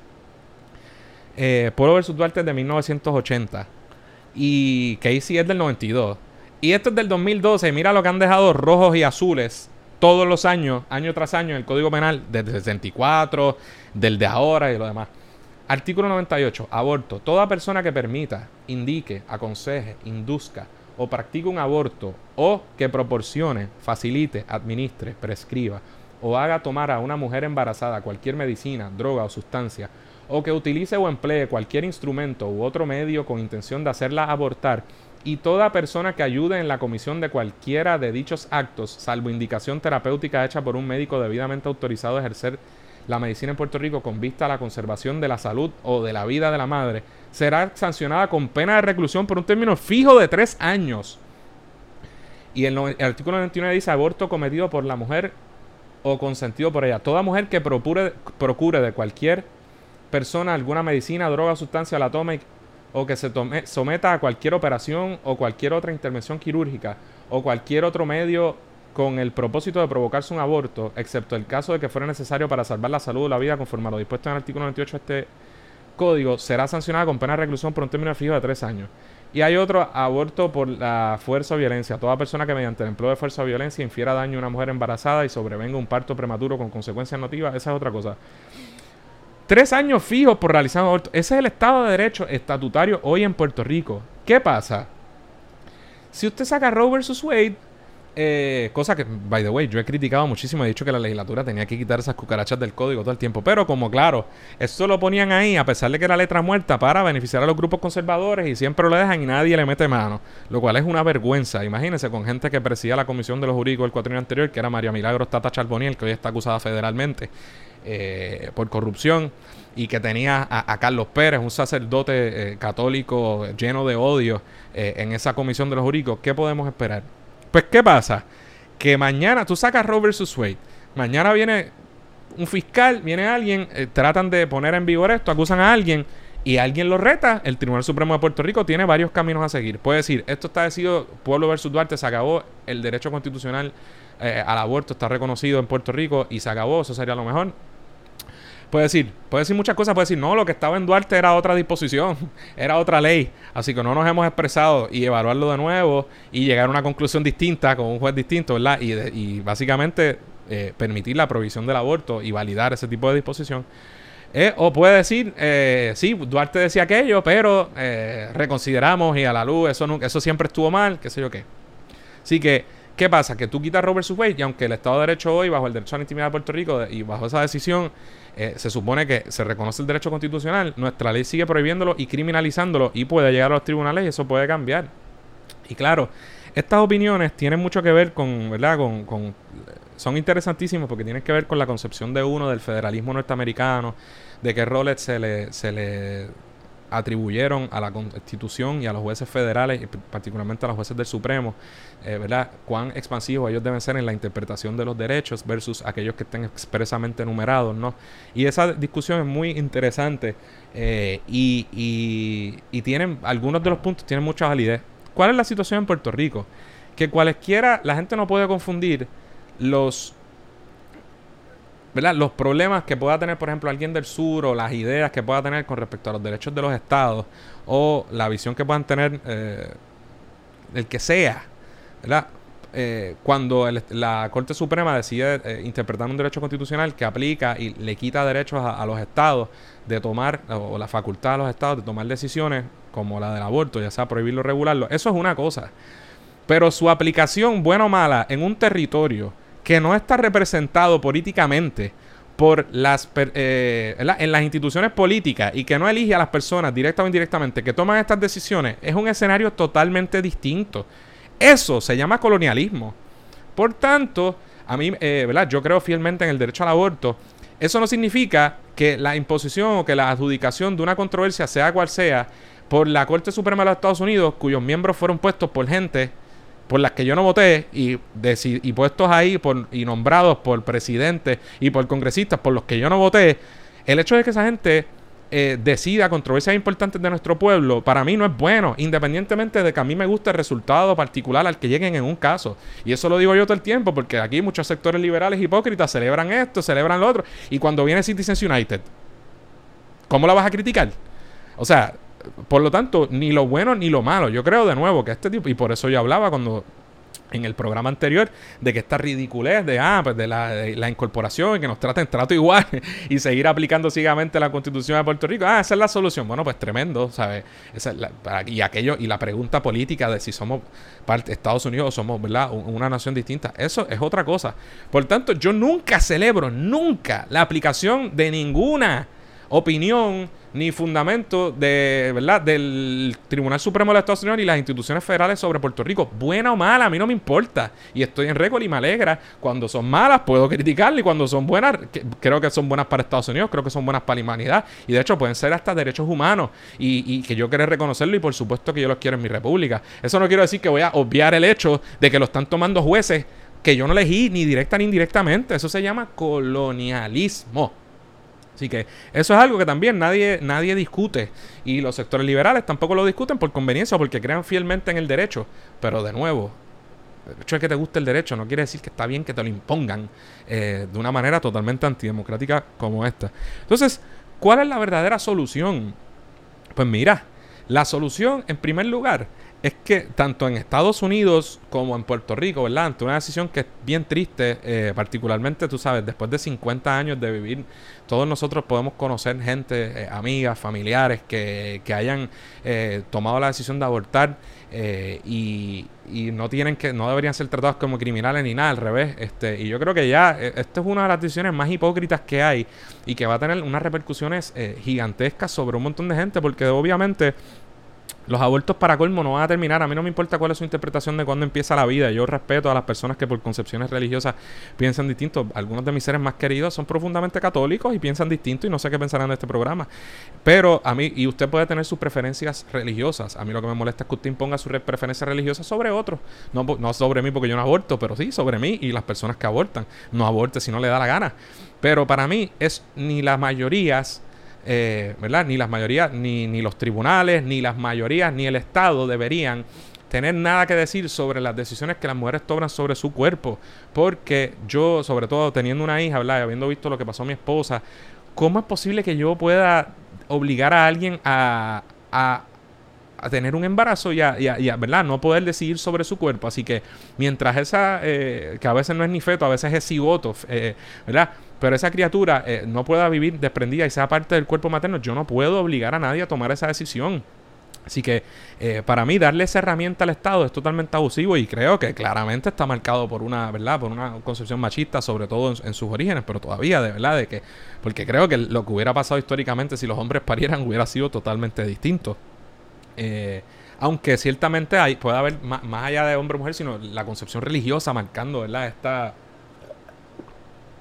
Polo vs. Duarte de 1980. Y Casey es del 92. Y esto es del 2012. Mira lo que han dejado rojos y azules todos los años, año tras año, en el Código Penal, desde el 64, del de ahora y lo demás. Artículo 98. Aborto. Toda persona que permita, indique, aconseje, induzca o practique un aborto o que proporcione, facilite, administre, prescriba o haga tomar a una mujer embarazada cualquier medicina, droga o sustancia o que utilice o emplee cualquier instrumento u otro medio con intención de hacerla abortar, y toda persona que ayude en la comisión de cualquiera de dichos actos, salvo indicación terapéutica hecha por un médico debidamente autorizado a ejercer la medicina en Puerto Rico con vista a la conservación de la salud o de la vida de la madre, será sancionada con pena de reclusión por un término fijo de 3 años. Y el artículo 99 dice: aborto cometido por la mujer o consentido por ella. Toda mujer que procure de cualquier persona alguna medicina, droga o sustancia la tome o que se someta a cualquier operación o cualquier otra intervención quirúrgica o cualquier otro medio con el propósito de provocarse un aborto, excepto el caso de que fuera necesario para salvar la salud o la vida conforme a lo dispuesto en el artículo 98 de este código, será sancionada con pena de reclusión por un término fijo de 3 años. Y hay otro: aborto por la fuerza o violencia. Toda persona que mediante el empleo de fuerza o violencia infiera daño a una mujer embarazada y sobrevenga un parto prematuro con consecuencias notivas, esa es otra cosa. 3 años fijos por realizar un aborto. Ese es el Estado de Derecho estatutario hoy en Puerto Rico. ¿Qué pasa? Si usted saca Roe vs. Wade, cosa que, by the way, yo he criticado muchísimo. He dicho que la legislatura tenía que quitar esas cucarachas del código todo el tiempo. Pero como, claro, esto lo ponían ahí a pesar de que era letra muerta para beneficiar a los grupos conservadores y siempre lo dejan y nadie le mete mano. Lo cual es una vergüenza. Imagínense, con gente que presidía la Comisión de los Jurídicos el cuatrienio anterior, que era María Milagros Tata Charboniel, que hoy está acusada federalmente por corrupción, y que tenía a Carlos Pérez, un sacerdote católico lleno de odio en esa Comisión de los Jurídicos. ¿Qué podemos esperar? Pues, ¿qué pasa? Que mañana tú sacas Roe vs. Wade, mañana viene un fiscal, viene alguien, tratan de poner en vigor esto, acusan a alguien y alguien lo reta. El Tribunal Supremo de Puerto Rico tiene varios caminos a seguir. Puede decir: esto está decidido, Pueblo versus Duarte, se acabó, el derecho constitucional al aborto está reconocido en Puerto Rico y se acabó, eso sería lo mejor. Puede decir muchas cosas. Puede decir: no, lo que estaba en Duarte era otra disposición, era otra ley, así que no nos hemos expresado, y evaluarlo de nuevo y llegar a una conclusión distinta con un juez distinto, ¿verdad? Y básicamente permitir la provisión del aborto y validar ese tipo de disposición. O puede decir: sí, Duarte decía aquello, pero reconsideramos y a la luz eso siempre estuvo mal, qué sé yo qué. Así que, ¿qué pasa? Que tú quitas Roe vs. Wade, y aunque el Estado de Derecho hoy, bajo el derecho a la intimidad de Puerto Rico y bajo esa decisión, se supone que se reconoce el derecho constitucional, nuestra ley sigue prohibiéndolo y criminalizándolo, y puede llegar a los tribunales y eso puede cambiar. Y claro, estas opiniones tienen mucho que ver con, ¿verdad? con son interesantísimos porque tienen que ver con la concepción de uno del federalismo norteamericano, de qué roles se le atribuyeron a la Constitución y a los jueces federales, y particularmente a los jueces del Supremo, ¿verdad? Cuán expansivos ellos deben ser en la interpretación de los derechos versus aquellos que estén expresamente enumerados, ¿no? Y esa discusión es muy interesante y tienen, algunos de los puntos tienen mucha validez. ¿Cuál es la situación en Puerto Rico? Que cualesquiera, la gente no puede confundir los... ¿verdad? Los problemas que pueda tener, por ejemplo, alguien del sur o las ideas que pueda tener con respecto a los derechos de los estados o la visión que puedan tener el que sea, ¿verdad? Cuando la Corte Suprema decide interpretar un derecho constitucional que aplica y le quita derechos a los estados de tomar, o la facultad a los estados de tomar decisiones como la del aborto, ya sea prohibirlo o regularlo, eso es una cosa. Pero su aplicación, buena o mala, en un territorio que no está representado políticamente por en las instituciones políticas y que no elige a las personas directa o indirectamente que toman estas decisiones, es un escenario totalmente distinto. Eso se llama colonialismo. Por tanto, a mí, ¿verdad? Yo creo fielmente en el derecho al aborto. Eso no significa que la imposición o que la adjudicación de una controversia, sea cual sea, por la Corte Suprema de los Estados Unidos, cuyos miembros fueron puestos por gente por las que yo no voté y puestos ahí y nombrados por presidentes y por congresistas por los que yo no voté, el hecho de que esa gente decida controversias importantes de nuestro pueblo, para mí no es bueno, independientemente de que a mí me guste el resultado particular al que lleguen en un caso. Y eso lo digo yo todo el tiempo, porque aquí muchos sectores liberales hipócritas celebran esto, celebran lo otro, y cuando viene Citizens United, ¿cómo la vas a criticar? O sea, por lo tanto, ni lo bueno ni lo malo. Yo creo de nuevo que este tipo, y por eso yo hablaba cuando en el programa anterior de que esta ridiculez de la incorporación y que nos traten trato igual y seguir aplicando ciegamente la Constitución de Puerto Rico, esa es la solución. Bueno, pues tremendo, ¿sabes? Y la pregunta política de si somos parte de Estados Unidos o somos, ¿verdad?, una nación distinta, eso es otra cosa. Por tanto, yo nunca celebro, nunca, la aplicación de ninguna opinión ni fundamento de, ¿verdad?, del Tribunal Supremo de los Estados Unidos y las instituciones federales sobre Puerto Rico, buena o mala, a mí no me importa, y estoy en récord y me alegra. Cuando son malas puedo criticarlas, y cuando son buenas, creo que son buenas para Estados Unidos, creo que son buenas para la humanidad, y de hecho pueden ser hasta derechos humanos, y que yo quiero reconocerlo, y por supuesto que yo los quiero en mi república. Eso no quiero decir que voy a obviar el hecho de que lo están tomando jueces que yo no elegí ni directa ni indirectamente. Eso se llama colonialismo. Así que eso es algo que también nadie discute, y los sectores liberales tampoco lo discuten por conveniencia o porque crean fielmente en el derecho. Pero de nuevo, el hecho de que te guste el derecho no quiere decir que está bien que te lo impongan de una manera totalmente antidemocrática como esta. Entonces, ¿cuál es la verdadera solución? Pues mira, la solución en primer lugar es que tanto en Estados Unidos como en Puerto Rico, ¿verdad?, ante una decisión que es bien triste, particularmente, tú sabes, después de 50 años de vivir, todos nosotros podemos conocer gente, amigas, familiares que hayan tomado la decisión de abortar y no deberían ser tratados como criminales ni nada, al revés. Y yo creo que ya esto es una de las decisiones más hipócritas que hay y que va a tener unas repercusiones gigantescas sobre un montón de gente, porque obviamente los abortos, para colmo, no van a terminar. A mí no me importa cuál es su interpretación de cuándo empieza la vida. Yo respeto a las personas que por concepciones religiosas piensan distinto. Algunos de mis seres más queridos son profundamente católicos y piensan distinto, y no sé qué pensarán de este programa. Pero a mí, y usted puede tener sus preferencias religiosas. A mí lo que me molesta es que usted imponga sus preferencias religiosas sobre otros. No sobre mí porque yo no aborto, pero sí sobre mí y las personas que abortan. No aborte si no le da la gana. Pero para mí es ni las mayorías... ¿verdad? Ni las mayorías, ni los tribunales, ni las mayorías, ni el Estado deberían tener nada que decir sobre las decisiones que las mujeres toman sobre su cuerpo. Porque yo, sobre todo teniendo una hija, ¿verdad?, y habiendo visto lo que pasó a mi esposa, ¿cómo es posible que yo pueda obligar a alguien a tener un embarazo y a ¿verdad?, no poder decidir sobre su cuerpo? Así que mientras que a veces no es ni feto, a veces es cigoto, ¿verdad?, pero esa criatura no pueda vivir desprendida y sea parte del cuerpo materno, yo no puedo obligar a nadie a tomar esa decisión. Así que para mí darle esa herramienta al Estado es totalmente abusivo, y creo que claramente está marcado por una, ¿verdad?, por una concepción machista, sobre todo en sus orígenes, pero todavía, de verdad, porque creo que lo que hubiera pasado históricamente si los hombres parieran hubiera sido totalmente distinto. Aunque ciertamente puede haber más allá de hombre o mujer, sino la concepción religiosa marcando, ¿verdad?,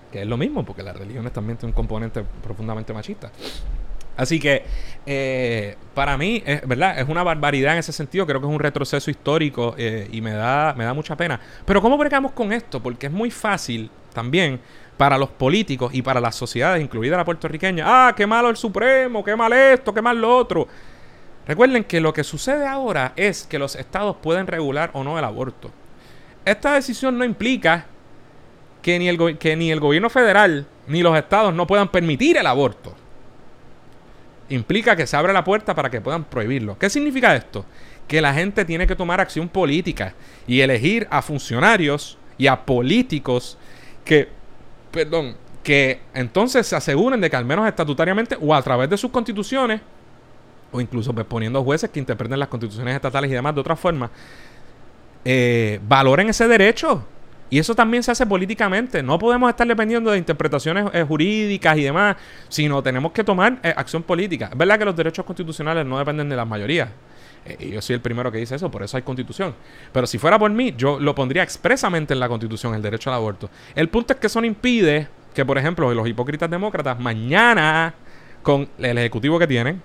que es lo mismo, porque la religión es también un componente profundamente machista. Así que para mí, ¿verdad? Es una barbaridad en ese sentido. Creo que es un retroceso histórico y me da mucha pena. Pero ¿cómo bregamos con esto? Porque es muy fácil también para los políticos y para las sociedades, incluida la puertorriqueña. ¡Ah, qué malo el Supremo! ¡Qué mal esto! ¡Qué mal lo otro! Recuerden que lo que sucede ahora es que los estados pueden regular o no el aborto. Esta decisión no implica que ni el gobierno federal ni los estados no puedan permitir el aborto. Implica que se abre la puerta para que puedan prohibirlo. ¿Qué significa esto? Que la gente tiene que tomar acción política y elegir a funcionarios y a políticos que entonces se aseguren de que al menos estatutariamente o a través de sus constituciones o incluso pues, poniendo jueces que interpreten las constituciones estatales y demás de otra forma, valoren ese derecho. Y eso también se hace políticamente. No podemos estar dependiendo de interpretaciones jurídicas y demás, sino tenemos que tomar acción política. Es verdad que los derechos constitucionales no dependen de las mayorías. Yo soy el primero que dice eso, por eso hay constitución. Pero si fuera por mí, yo lo pondría expresamente en la constitución, el derecho al aborto. El punto es que eso no impide que, por ejemplo, los hipócritas demócratas mañana, con el ejecutivo que tienen,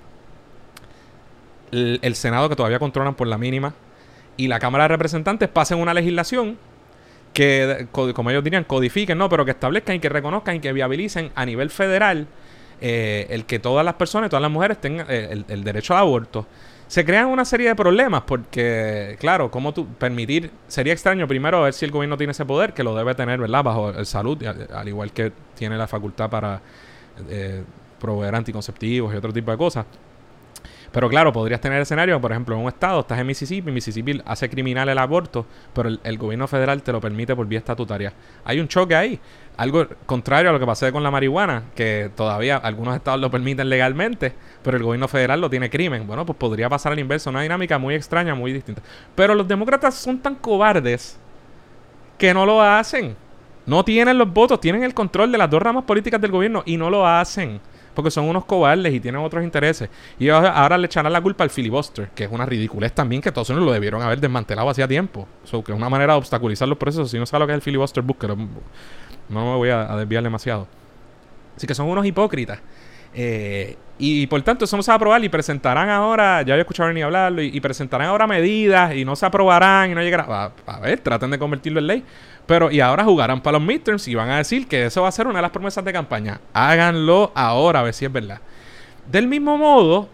el Senado que todavía controlan por la mínima y la Cámara de Representantes pasen una legislación que, como ellos dirían, codifiquen, no, pero que establezcan y que reconozcan y que viabilicen a nivel federal el que todas las personas, todas las mujeres tengan el derecho al aborto. Se crean una serie de problemas porque, claro, como tú permitir, sería extraño primero ver si el gobierno tiene ese poder, que lo debe tener, ¿verdad? Bajo el salud, al igual que tiene la facultad para proveer anticonceptivos y otro tipo de cosas. Pero claro, podrías tener escenario, por ejemplo, en un estado, estás en Mississippi hace criminal el aborto, pero el gobierno federal te lo permite por vía estatutaria. Hay un choque ahí. Algo contrario a lo que pasó con la marihuana, que todavía algunos estados lo permiten legalmente, pero el gobierno federal lo tiene crimen. Bueno, pues podría pasar al inverso, una dinámica muy extraña, muy distinta. Pero los demócratas son tan cobardes que no lo hacen. No tienen los votos, tienen el control de las dos ramas políticas del gobierno y no lo hacen. Porque son unos cobardes y tienen otros intereses. Y ahora le echarán la culpa al filibuster, que es una ridiculez también, que todos lo debieron haber desmantelado hacía tiempo. Que es una manera de obstaculizar los procesos. Si no sabes lo que es el filibuster book, no me voy a desviar demasiado. Así que son unos hipócritas. Y por tanto eso no se va a aprobar y presentarán ahora, ya he escuchado ni hablarlo, y presentarán ahora medidas y no se aprobarán y no llegará. A ver, traten de convertirlo en ley. Pero y ahora jugarán para los midterms y van a decir que eso va a ser una de las promesas de campaña. Háganlo ahora, a ver si es verdad. Del mismo modo,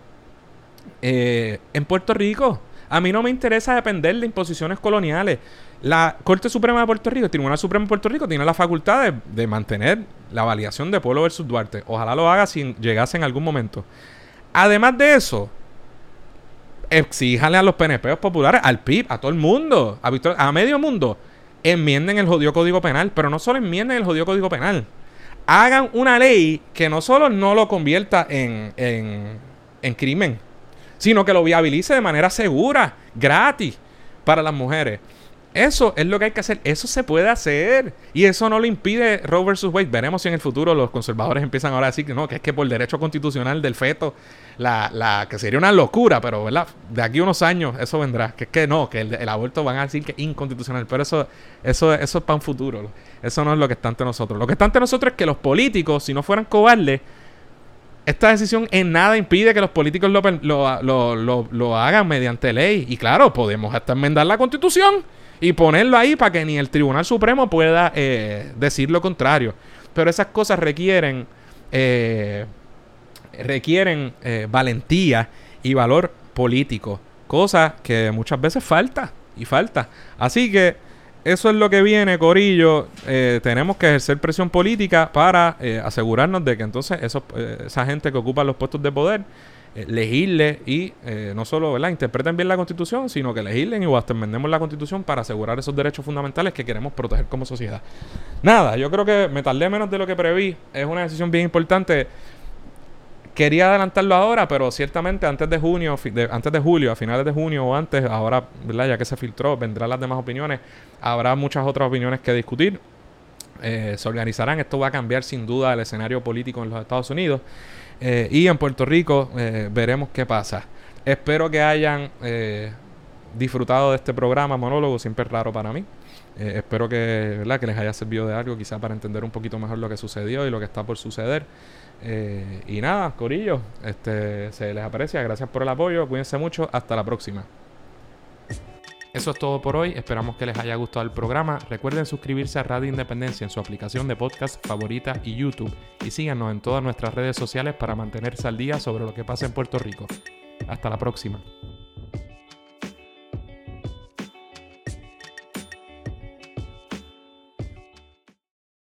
en Puerto Rico, a mí no me interesa depender de imposiciones coloniales. La Corte Suprema de Puerto Rico, el Tribunal Supremo de Puerto Rico, tiene la facultad de mantener la validación de Pueblo versus Duarte. Ojalá lo haga si llegase en algún momento. Además de eso, exíjanle a los PNP populares, al PIB, a todo el mundo, a medio mundo, enmienden el jodido Código Penal, pero no solo enmienden el jodido Código Penal. Hagan una ley que no solo no lo convierta en crimen, sino que lo viabilice de manera segura, gratis, para las mujeres. Eso es lo que hay que hacer. Eso se puede hacer. Y eso no lo impide Roe vs. Wade. Veremos si en el futuro los conservadores empiezan ahora a decir que no, que es que por derecho constitucional del feto, que sería una locura, pero ¿verdad? De aquí a unos años eso vendrá. Que es que no, que el aborto van a decir que es inconstitucional. Pero eso es para un futuro. Eso no es lo que está ante nosotros. Lo que está ante nosotros es que los políticos, si no fueran cobardes, esta decisión en nada impide que los políticos lo hagan mediante ley. Y claro, podemos hasta enmendar la Constitución y ponerlo ahí para que ni el Tribunal Supremo pueda decir lo contrario. Pero esas cosas requieren valentía y valor político. Cosa que muchas veces falta. Así que eso es lo que viene, corillo. Tenemos que ejercer presión política para asegurarnos de que entonces esa gente que ocupa los puestos de poder legisle y no solo, ¿verdad?, interpreten bien la Constitución, sino que legislen y hasta enmendemos la Constitución para asegurar esos derechos fundamentales que queremos proteger como sociedad. Nada, yo creo que me tardé menos de lo que preví. Es una decisión bien importante. Quería adelantarlo ahora, pero ciertamente antes de julio, a finales de junio o antes, ahora, ¿verdad?, ya que se filtró, vendrán las demás opiniones. Habrá muchas otras opiniones que discutir. Se organizarán. Esto va a cambiar sin duda el escenario político en los Estados Unidos. Y en Puerto Rico veremos qué pasa. Espero que hayan disfrutado de este programa, monólogo, siempre es raro para mí. Espero que, ¿verdad?, que les haya servido de algo, quizá para entender un poquito mejor lo que sucedió y lo que está por suceder. Y nada, corillo, se les aprecia, gracias por el apoyo, cuídense mucho, hasta la próxima. Eso es todo por hoy, esperamos que les haya gustado el programa. Recuerden suscribirse a Radio Independencia en su aplicación de podcast favorita y YouTube, y síganos en todas nuestras redes sociales para mantenerse al día sobre lo que pasa en Puerto Rico. Hasta la próxima.